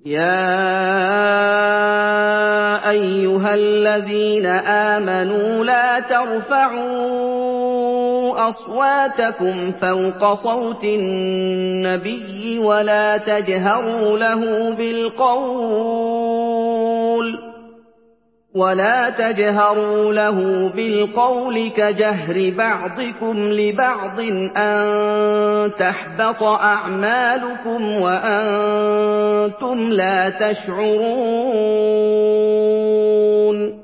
يَا أَيُّهَا الَّذِينَ آمَنُوا لَا تَرْفَعُوا أَصْوَاتَكُمْ فَوْقَ صَوْتِ النَّبِيِّ وَلَا تَجْهَرُوا لَهُ بِالْقَوْلِ كَجَهْرِ بَعْضِكُمْ لِبَعْضٍ أَن تَحْبَطَ أَعْمَالُكُمْ وَأَنتُمْ لَا تَشْعُرُونَ